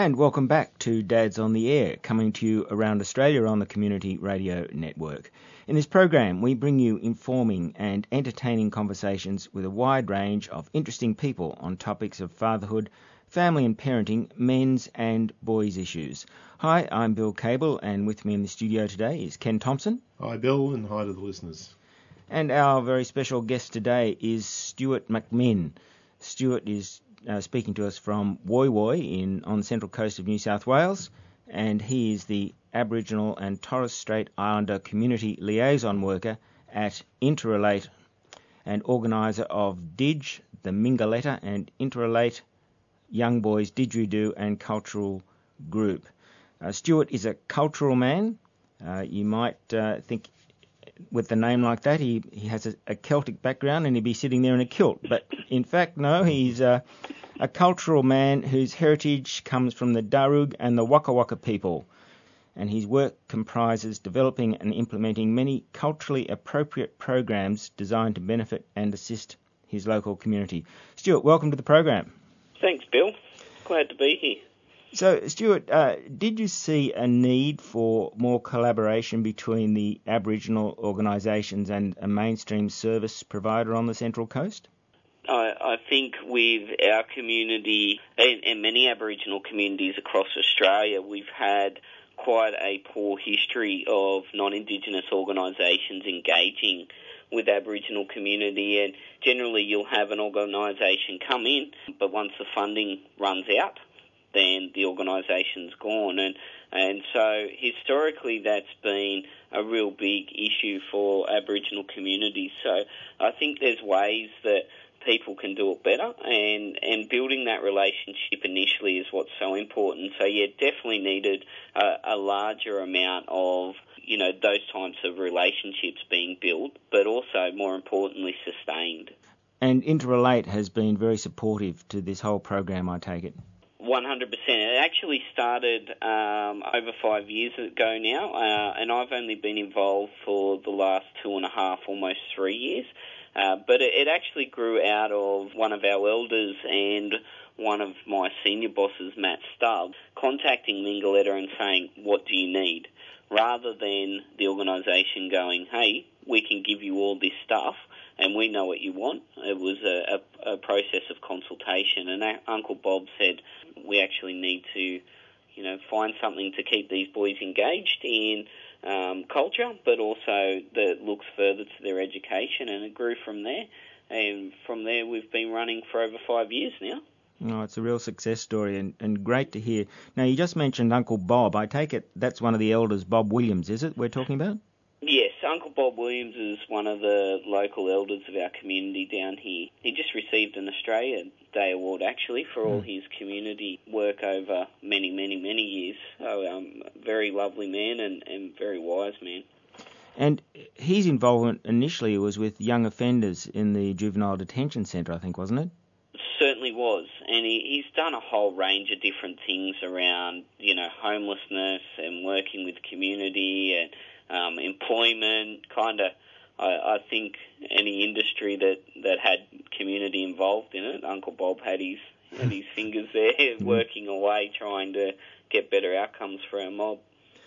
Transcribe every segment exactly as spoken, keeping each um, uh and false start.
And welcome back to Dads on the Air, coming to you around Australia on the Community Radio Network. In this program, we bring you informing and entertaining conversations with a wide range of interesting people on topics of fatherhood, family and parenting, men's and boys' issues. Hi, I'm Bill Cable, and with me in the studio today is Ken Thompson. Hi, Bill, and hi to the listeners. And our very special guest today is Stuart McMinn. Stuart is Uh, speaking to us from Woy Woy in, on the central coast of New South Wales, and he is the Aboriginal and Torres Strait Islander Community Liaison Worker at Interrelate and organiser of D I G, the Mingaletta and Interrelate Young Boys Didgeridoo and Cultural Group. Uh, Stuart is a cultural man. Uh, you might uh, think with a name like that he, he has a, a Celtic background and he'd be sitting there in a kilt, but in fact no, he's uh, a cultural man whose heritage comes from the Darug and the Waka Waka people, and his work comprises developing and implementing many culturally appropriate programs designed to benefit and assist his local community. Stuart, welcome to the program. Thanks, Bill. Glad to be here. So, Stuart, uh, did you see a need for more collaboration between the Aboriginal organisations and a mainstream service provider on the Central Coast? I, I think with our community and, and many Aboriginal communities across Australia, we've had quite a poor history of non-Indigenous organisations engaging with Aboriginal community, and generally you'll have an organisation come in, but once the funding runs out, then the organisation's gone. And and so historically that's been a real big issue for Aboriginal communities. So I think there's ways that people can do it better, and, and building that relationship initially is what's so important. So yeah, definitely needed a, a larger amount of, you know, those types of relationships being built, but also more importantly sustained. And Interrelate has been very supportive to this whole program, I take it. one hundred percent. It actually started um, over five years ago now, uh, and I've only been involved for the last two and a half, almost three years. Uh, but it, it actually grew out of one of our elders and one of my senior bosses, Matt Stubbs, contacting Mingaletta and saying, what do you need? Rather than the organisation going, hey, we can give you all this stuff and we know what you want. It was a, a, a process of consultation, and Uncle Bob said, we actually need to, you know, find something to keep these boys engaged in um, culture, but also that looks further to their education, and it grew from there. And from there, we've been running for over five years now. Oh, it's a real success story, and, and great to hear. Now, you just mentioned Uncle Bob. I take it that's one of the elders, Bob Williams, is it, we're talking about? Yes, Uncle Bob Williams is one of the local elders of our community down here. He just received an Australia Day Award, actually, for all his community work over many, many, many years. So, um, very lovely man and, and very wise man. And his involvement initially was with young offenders in the Juvenile Detention Centre, I think, wasn't it? Certainly was, and he, he's done a whole range of different things around, you know, homelessness and working with community and um, employment, kind of. I, I think any industry that, that had community involved in it, Uncle Bob had his had his fingers there, working away, trying to get better outcomes for our mob.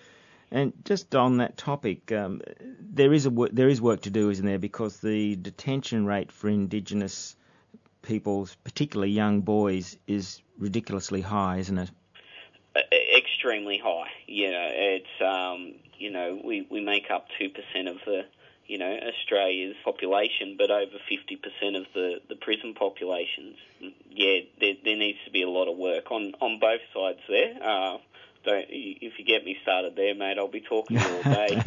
And just on that topic, um, there is a there is work to do, isn't there? Because the detention rate for Indigenous people, particularly young boys, is ridiculously high, isn't it? Uh, extremely high. You know, it's um, you know we, we make up two percent of the you know Australia's population, but over fifty percent of the, the prison populations. Yeah, there, there needs to be a lot of work on, on both sides there. Uh, don't if you get me started there, mate, I'll be talking all day.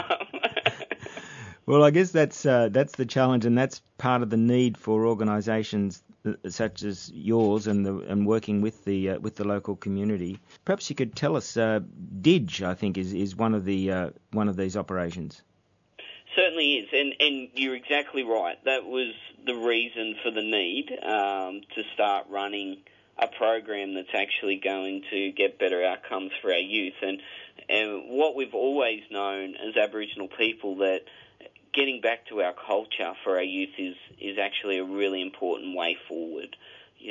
Well, I guess that's uh, that's the challenge, and that's part of the need for organisations such as yours and the, and working with the uh, with the local community. Perhaps you could tell us, uh, D I G, I think, is, is one of the uh, one of these operations. Certainly is, and and you're exactly right. That was the reason for the need um, to start running a program that's actually going to get better outcomes for our youth. And and what we've always known as Aboriginal people, that getting back to our culture for our youth is, is actually a really important way forward. You know,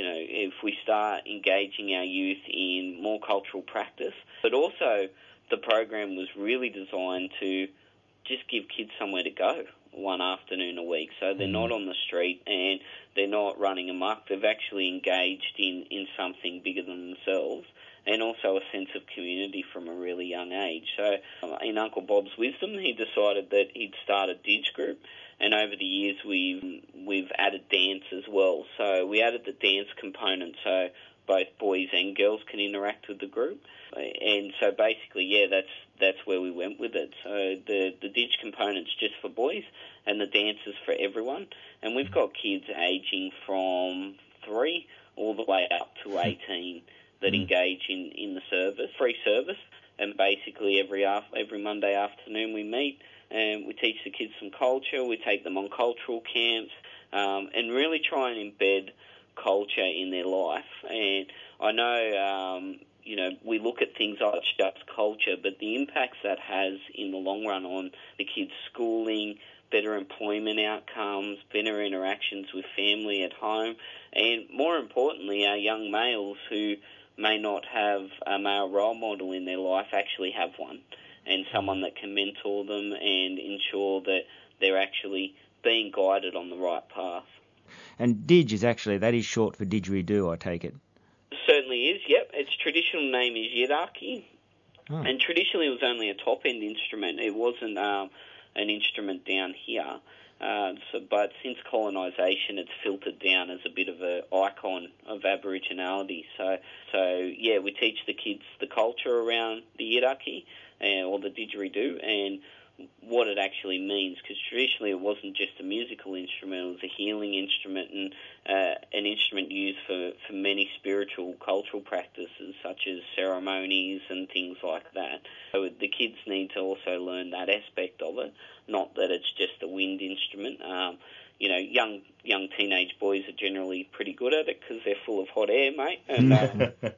if we start engaging our youth in more cultural practice. But also, the program was really designed to just give kids somewhere to go one afternoon a week. So they're not on the street and they're not running amok. They've actually engaged in, in something bigger than themselves, and also a sense of community from a really young age. So in Uncle Bob's wisdom, he decided that he'd start a D I G group, and over the years we've, we've added dance as well. So we added the dance component so both boys and girls can interact with the group. And so basically, yeah, that's that's where we went with it. So the, the D I G component's just for boys and the dance is for everyone. And we've got kids aging from three all the way up to eighteen that engage in, in the service, free service. And basically every every Monday afternoon we meet and we teach the kids some culture. We take them on cultural camps um, and really try and embed culture in their life. And I know, um, you know, we look at things like just culture, but the impacts that has in the long run on the kids' schooling, better employment outcomes, better interactions with family at home, and more importantly, our young males who may not have a male role model in their life actually have one, and someone that can mentor them and ensure that they're actually being guided on the right path. And D I G is actually, that is short for didgeridoo, I take it. Certainly is, yep. Its traditional name is yidaki, oh. and traditionally it was only a top-end instrument. It wasn't um, an instrument down here. Uh, so, but since colonisation, it's filtered down as a bit of an icon of Aboriginality. So, so yeah, we teach the kids the culture around the yidaki uh, or the didgeridoo and what it actually means, because traditionally it wasn't just a musical instrument, it was a healing instrument and uh, an instrument used for, for many spiritual, cultural practices such as ceremonies and things like that. So the kids need to also learn that aspect of it, not that it's just a wind instrument. Um, you know, young young teenage boys are generally pretty good at it because they're full of hot air, mate, and um,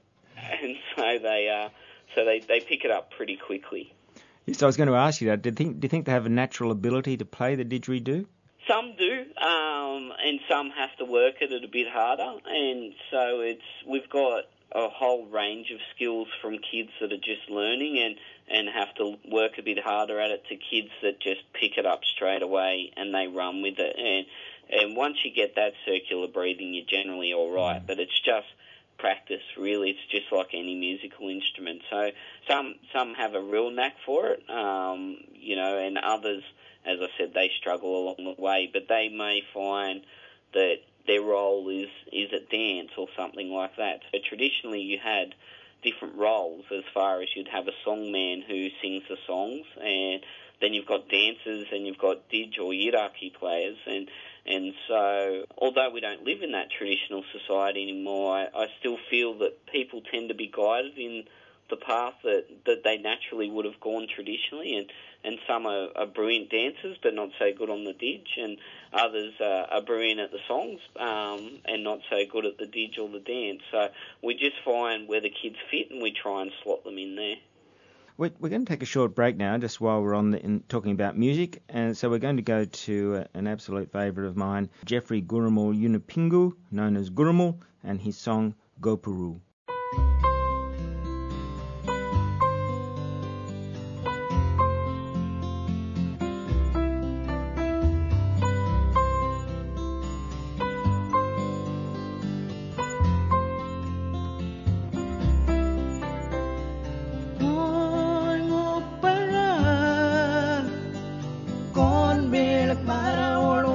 and so they uh, so they, they pick it up pretty quickly. Yes, I was going to ask you that. Do you think, do you think they have a natural ability to play the didgeridoo? Some do, um, and some have to work at it a bit harder. And so it's we've got a whole range of skills from kids that are just learning and, and have to work a bit harder at it to kids that just pick it up straight away and they run with it. And and once you get that circular breathing, you're generally all right. Mm. But it's just practice, really. It's just like any musical instrument. So some some have a real knack for it, um, you know, and others, as I said, they struggle along the way, but they may find that their role is, is at dance or something like that. So traditionally you had different roles as far as you'd have a songman who sings the songs, and then you've got dancers and you've got didge or yidaki players, and And so, although we don't live in that traditional society anymore, I, I still feel that people tend to be guided in the path that, that they naturally would have gone traditionally, and, and some are, are brilliant dancers but not so good on the didge, and others uh, are brilliant at the songs um, and not so good at the didge or the dance. So we just find where the kids fit and we try and slot them in there. We're going to take a short break now, just while we're on the, in, talking about music, and so we're going to go to uh, an absolute favourite of mine, Jeffrey Gurrumul Yunupingu, known as Gurrumul, and his song Gopuru.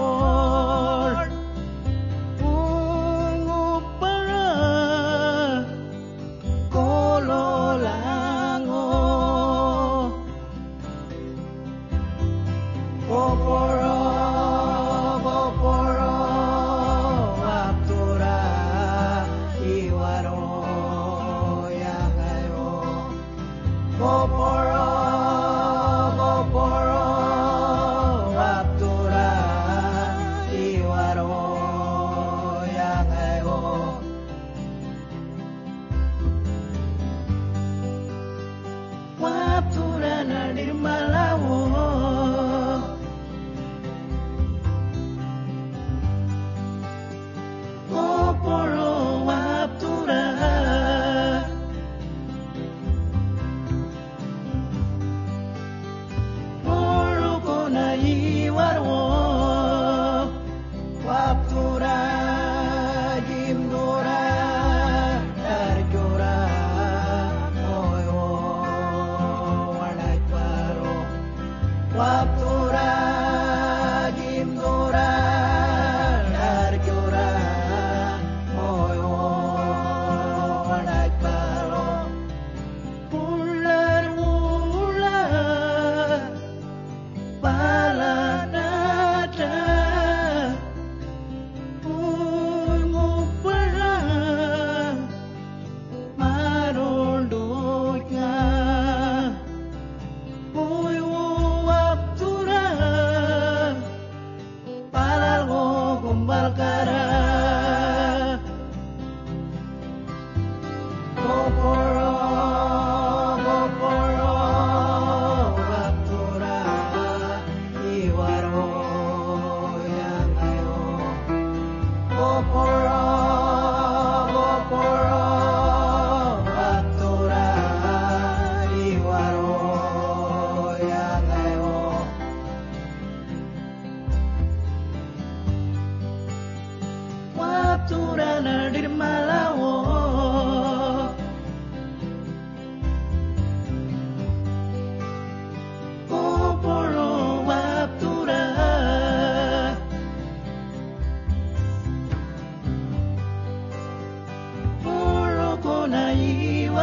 Para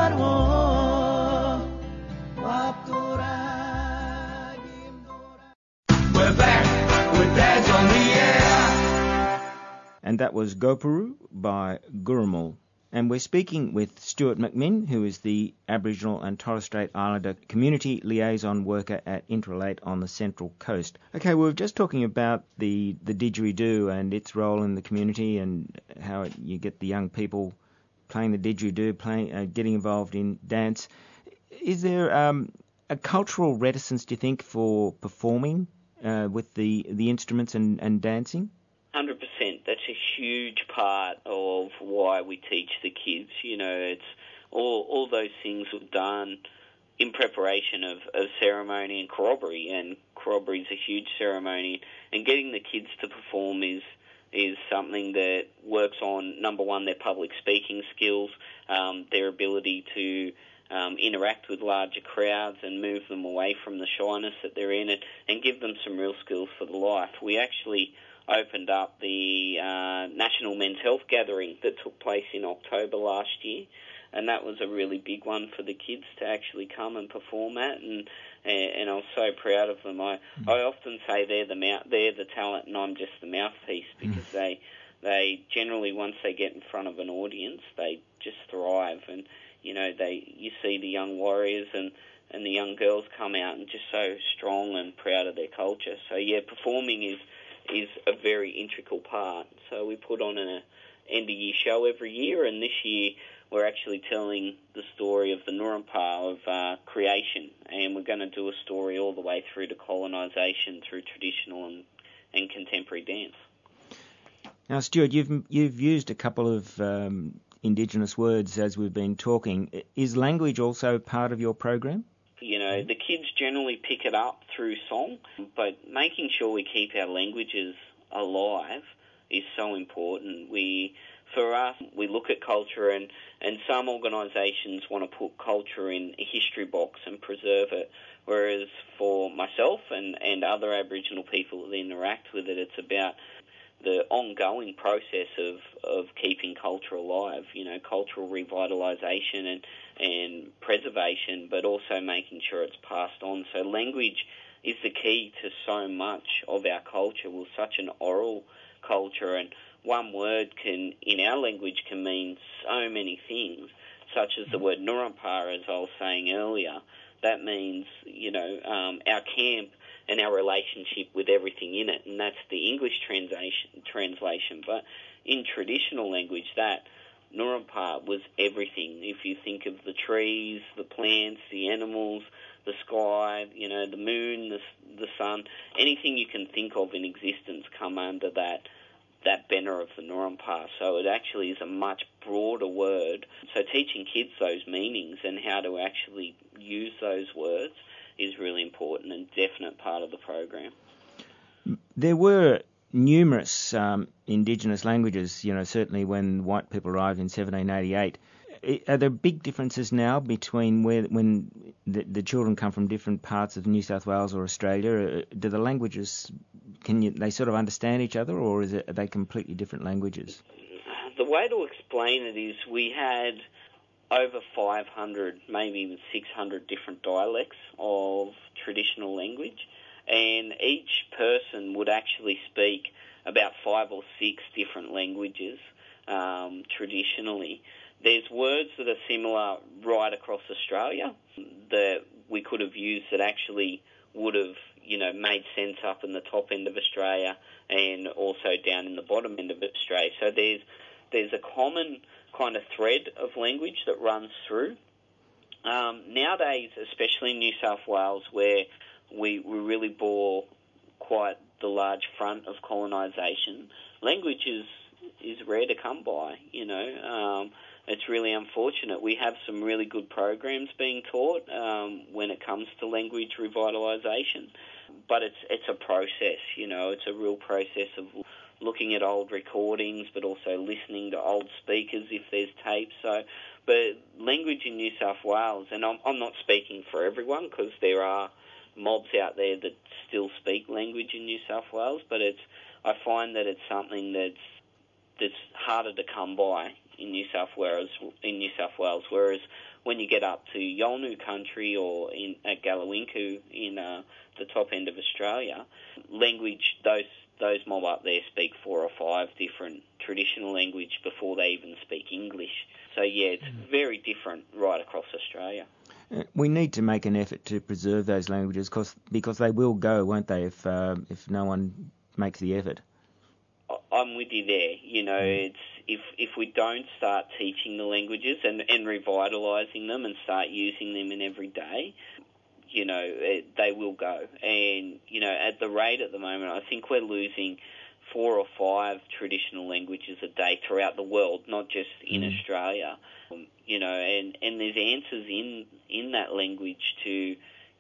And that was Gopuru by Gurumul. And we're speaking with Stuart McMinn, who is the Aboriginal and Torres Strait Islander Community Liaison Worker at Intralate on the Central Coast. Okay, we were just talking about the, the didgeridoo and its role in the community and how it, you get the young people playing the didgeridoo, playing, uh, getting involved in dance. Is there um, a cultural reticence, do you think, for performing uh, with the, the instruments and, and dancing? one hundred percent. That's a huge part of why we teach the kids. You know, it's all all those things were done in preparation of, of ceremony and corroboree, and corroboree is a huge ceremony, and getting the kids to perform is is something that works on, number one, their public speaking skills, um, their ability to um, interact with larger crowds and move them away from the shyness that they're in, and, and give them some real skills for the life. We actually opened up the uh, National Men's Health Gathering that took place in October last year, and that was a really big one for the kids to actually come and perform at, and and I was so proud of them. I, mm. I often say they're the mouth, they're the talent, and I'm just the mouthpiece, because mm. they they generally, once they get in front of an audience, they just thrive, and you know they you see the young warriors and and the young girls come out and just so strong and proud of their culture. So yeah, performing is is a very integral part. So we put on an end-of-year show every year, and this year we're actually telling the story of the Nurrumbah, of uh, creation, and we're going to do a story all the way through to colonisation through traditional and, and contemporary dance. Now, Stuart, you've you've used a couple of um, Indigenous words as we've been talking. Is language also part of your program? You know, the kids generally pick it up through song, but making sure we keep our languages alive is so important. We, for us, we look at culture, and, and some organisations want to put culture in a history box and preserve it, whereas for myself and, and other Aboriginal people that interact with it, it's about the ongoing process of, of keeping culture alive, you know, cultural revitalisation and, and preservation, but also making sure it's passed on. So language is the key to so much of our culture. We're such an oral culture, and one word can, in our language, can mean so many things, such as the word Nurrumbah, as I was saying earlier. That means, you know, um, our camp and our relationship with everything in it, and that's the English translation. translation. But in traditional language, that Nurrumbah was everything. If you think of the trees, the plants, the animals, the sky, you know, the moon, the, the sun, anything you can think of in existence come under that that banner of the Nurrumbah. So it actually is a much broader word. So teaching kids those meanings and how to actually use those words is really important and definite part of the program. There were numerous um, Indigenous languages, you know, certainly when white people arrived in seventeen eighty-eight. Are there big differences now between where when the, the children come from different parts of New South Wales or Australia? Do the languages, can you, they sort of understand each other, or is it, are they completely different languages? The way to explain it is we had over five hundred, maybe even six hundred different dialects of traditional language, and each person would actually speak about five or six different languages um, traditionally. There's words that are similar right across Australia that we could have used that actually would have, you know, made sense up in the top end of Australia and also down in the bottom end of Australia. So there's there's a common kind of thread of language that runs through. Um, nowadays, especially in New South Wales, where we, we really bore quite the large front of colonisation, language is, is rare to come by, you know. Um, it's really unfortunate. We have some really good programs being taught um, when it comes to language revitalisation, but it's it's a process, you know. It's a real process of looking at old recordings, but also listening to old speakers if there's tapes. So, but language in New South Wales, and I'm, I'm not speaking for everyone because there are mobs out there that still speak language in New South Wales, but it's I find that it's something that's that's harder to come by in New South Wales. In New South Wales, whereas when you get up to Yolngu country or in at Galawinku in uh, the top end of Australia, language, those those mob up there speak four or five different traditional language before they even speak English. So, yeah, it's mm. very different right across Australia. Uh, we need to make an effort to preserve those languages cause, because they will go, won't they, if uh, if no one makes the effort. I'm with you there. You know, Mm. it's if if we don't start teaching the languages and, and revitalising them and start using them in every day, you know, it, they will go. And, you know, at the rate at the moment, I think we're losing four or five traditional languages a day throughout the world, not just in mm. Australia. Um, you know, and, and there's answers in, in that language to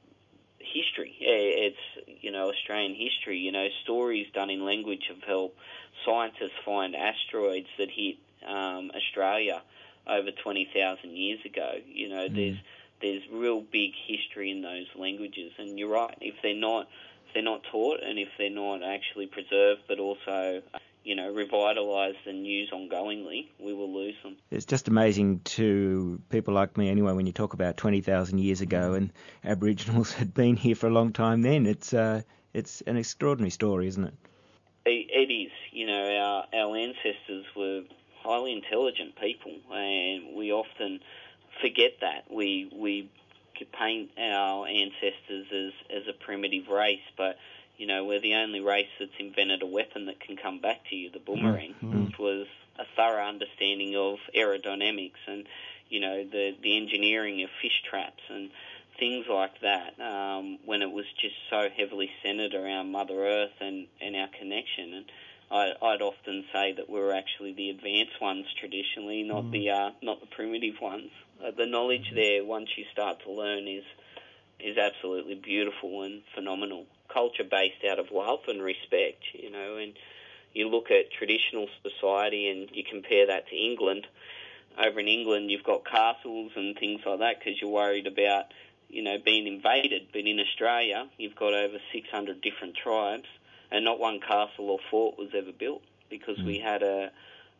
history. It's, you know, Australian history. You know, stories done in language have helped scientists find asteroids that hit um, Australia over twenty thousand years ago. You know, mm. there's there's real big history in those languages. And you're right, if they're not if they're not taught and if they're not actually preserved but also, you know, revitalised and used ongoingly, we will lose them. It's just amazing to people like me anyway when you talk about twenty thousand years ago and Aboriginals had been here for a long time then. It's uh, it's an extraordinary story, isn't it? It, it is. You know, our, our ancestors were highly intelligent people, and we often forget that. We we paint our ancestors as, as a primitive race, but, you know, we're the only race that's invented a weapon that can come back to you, the boomerang, mm-hmm. which was a thorough understanding of aerodynamics and, you know, the, the engineering of fish traps and things like that, um, when it was just so heavily centred around Mother Earth and, and our connection. And I, I'd often say that we were actually the advanced ones traditionally, not mm. the uh, not the primitive ones. Uh, the knowledge there, once you start to learn, is is absolutely beautiful and phenomenal. Culture based out of love and respect, you know. And you look at traditional society and you compare that to England. Over in England, you've got castles and things like that because you're worried about, you know, being invaded. But in Australia, you've got over six hundred different tribes, and not one castle or fort was ever built because mm. we had a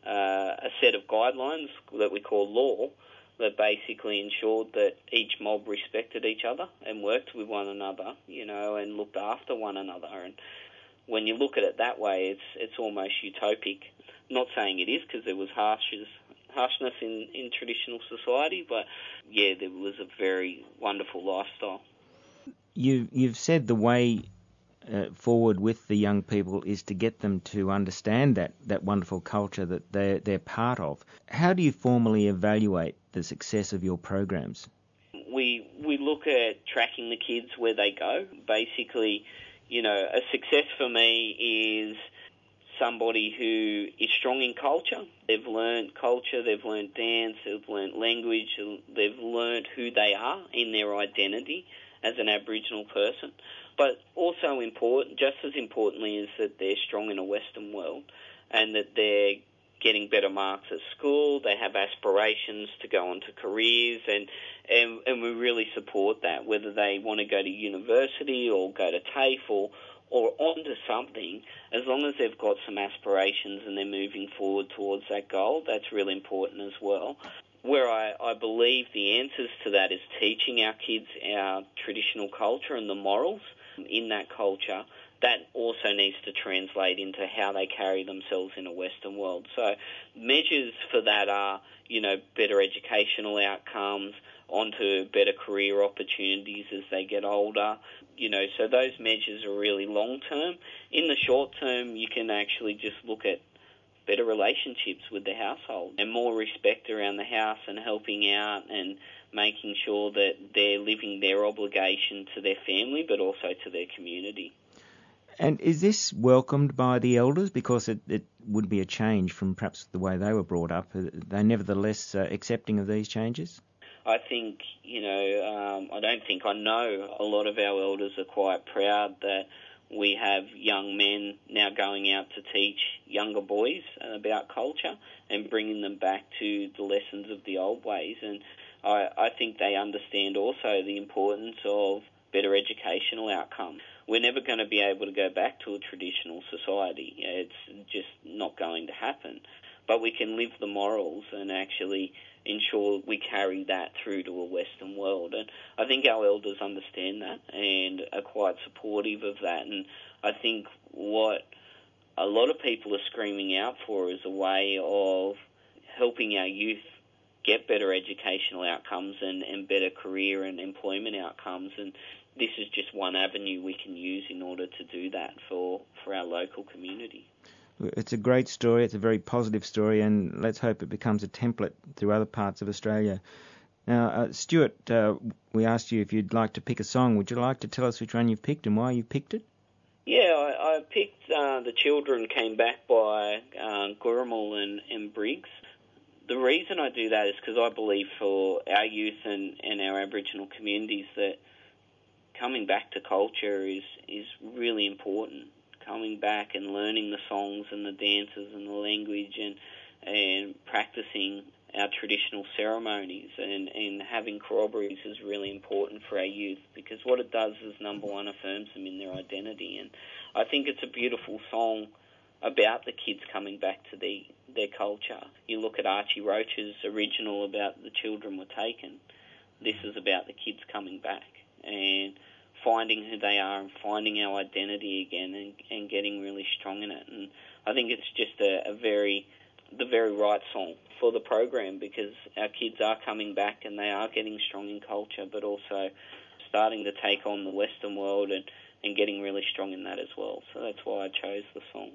uh, a set of guidelines that we call law that basically ensured that each mob respected each other and worked with one another, you know, and looked after one another. And when you look at it that way, it's it's almost utopic. Not saying it is, because there was harshness, harshness in, in traditional society, but yeah, there was a very wonderful lifestyle. You, you've said the way uh, forward with the young people is to get them to understand that, that wonderful culture that they're, they're part of. How do you formally evaluate the success of your programs? We we look at tracking the kids where they go. Basically, you know, a success for me is somebody who is strong in culture. They've learned culture, they've learned dance, they've learned language, they've learned who they are in their identity as an Aboriginal person. But also important, just as importantly, is that they're strong in a Western world and that they're getting better marks at school, they have aspirations to go on to careers, and, and, and we really support that, whether they want to go to university or go to TAFE or, or onto something. As long as they've got some aspirations and they're moving forward towards that goal, that's really important as well. Where I, I believe the answers to that is teaching our kids our traditional culture and the morals in that culture. That also needs to translate into how they carry themselves in a Western world. So measures for that are, you know, better educational outcomes, onto better career opportunities as they get older. You know, so those measures are really long-term. In the short term, you can actually just look at better relationships with the household and more respect around the house and helping out and making sure that they're living their obligation to their family but also to their community. And is this welcomed by the elders? Because it, it would be a change from perhaps the way they were brought up. Are they nevertheless uh, accepting of these changes? I think, you know, um, I don't think I know a lot of our elders are quite proud that we have young men now going out to teach younger boys about culture and bringing them back to the lessons of the old ways. And I, I think they understand also the importance of better educational outcomes. We're never going to be able to go back to a traditional society. It's just not going to happen. but we can live the morals and actually ensure we carry that through to a Western world. And I think our elders understand that and are quite supportive of that. And I think what a lot of people are screaming out for is a way of helping our youth get better educational outcomes and, and better career and employment outcomes. And this is just one avenue we can use in order to do that for, for our local community. It's a great story. It's a very positive story, and let's hope it becomes a template through other parts of Australia. Now, uh, Stuart, uh, we asked you if you'd like to pick a song. Would you like to tell us which one you've picked and why you've picked it? Yeah, I, I picked uh, The Children Came Back by uh, Gurrumul and, and Briggs. The reason I do that is because I believe for our youth and, and our Aboriginal communities that coming back to culture is, is really important. Coming back and learning the songs and the dances and the language and and practicing our traditional ceremonies and, and having corroborees is really important for our youth, because what it does is, number one, affirms them in their identity. And I think it's a beautiful song about the kids coming back to the, their culture. You look at Archie Roach's original about the children were taken. This is about the kids coming back and finding who they are and finding our identity again and, and getting really strong in it. And I think it's just a, a very, the very right song for the program, because our kids are coming back and they are getting strong in culture, but also starting to take on the Western world and, and getting really strong in that as well. So that's why I chose the song.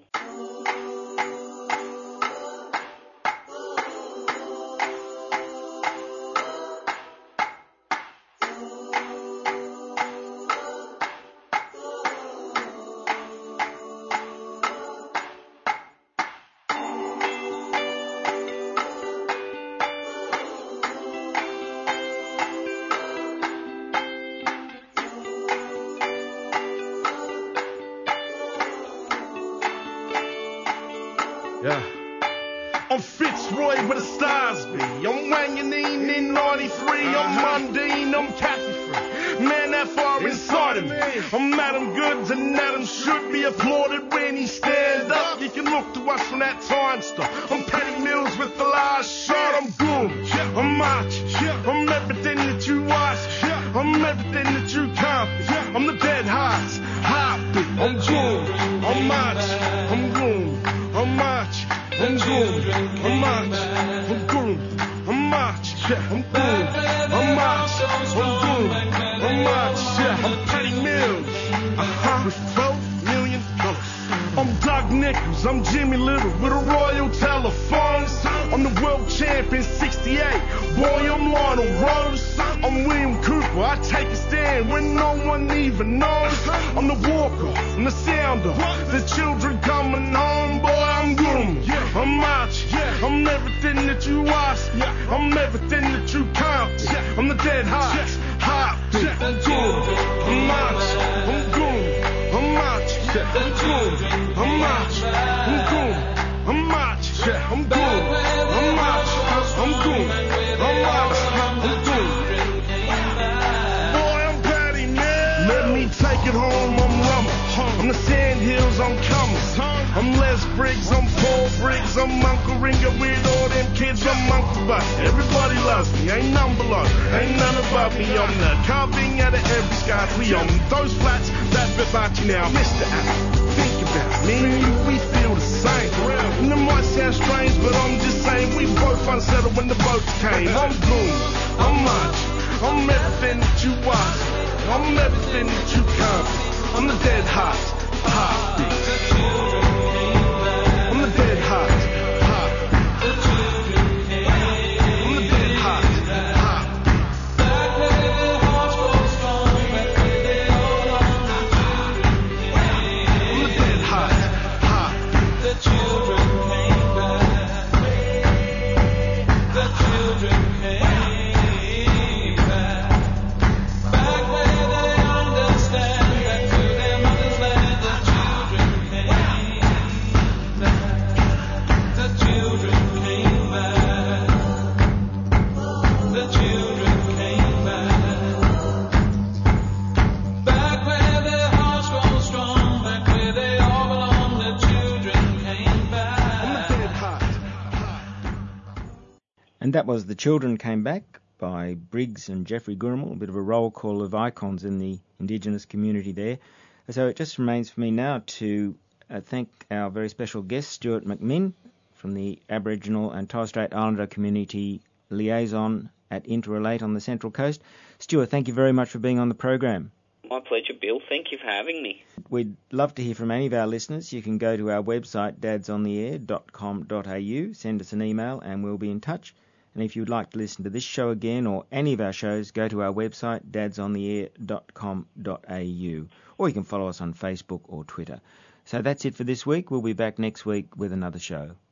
Yeah. I'm Fitzroy where the stars be. I'm Wanganeen in ninety-three. I'm mundane, I'm khaki free. Man, that far inside of me. I'm Adam Goods and Adam should be applauded when he stand up. You can look to us from that time stuff. I'm Paddy Mills with the last shot. I'm Goom, I'm March. I'm everything that you ask. I'm everything that you can't be. I'm the dead hearts, heartbeat. I'm Goom, I'm March. I'm Goom. I'm March, I'm Goon, I'm March, I'm Goon, I'm March, yeah, I'm Goon, I'm March, I'm Goon, I'm March, yeah, I'm Paddy Mills, uh-huh, with four million dollars. I'm Doug Nichols, I'm Jimmy Little with a Royal Telephone. I'm the world champion sixty-eight, boy, I'm Lionel Rose. I'm William Cooper, I take a stand when no one even knows. I'm the walker, I'm the sounder, the children coming home, boy, I'm Goom, I'm March, I'm everything that you ask, I'm everything that you can't be. I'm the dead hearts, heartbeat, I'm Goom, I'm March, I'm Goom, I'm March, I'm Goom, I'm March, I'm Goom, I'm March, I'm Goom, I'm March, I'm Goom, I'm March, I'm Goom. Let me take it home, I'm Rummer. I'm the Sandhills, I'm coming. I'm Les Briggs, I'm Paul Briggs, I'm Uncle Ringer with all them kids, I'm Uncle Buck. Everybody loves me, ain't none below, ain't none above me. I'm the carving out of every sky tree. I'm those flats that Vivace now, Mister Apple. Think about me and you, we feel the same. And it might sound strange, but I'm just saying we both unsettled when the boats came. I'm Goon, I'm March, I'm everything that you want. I'm everything that you can't be. I'm the dead heart, heartbeat. I'm the dead heart, heartbeat. I'm the dead heart, heartbeat. I'm the dead heart, heartbeat. The children came back. The children came back. Back where they understand that to their mother's land the children came. And that was The Children Came Back by Briggs and Jeffrey Gurrimal, a bit of a roll call of icons in the Indigenous community there. So it just remains for me now to uh, thank our very special guest, Stuart McMinn, from the Aboriginal and Torres Strait Islander Community Liaison at Interrelate on the Central Coast. Stuart, thank you very much for being on the program. My pleasure, Bill. Thank you for having me. We'd love to hear from any of our listeners. You can go to our website, dads on the air dot com dot a u, send us an email and we'll be in touch. And if you'd like to listen to this show again or any of our shows, go to our website, dads on the air dot com dot a u, or you can follow us on Facebook or Twitter. So that's it for this week. We'll be back next week with another show.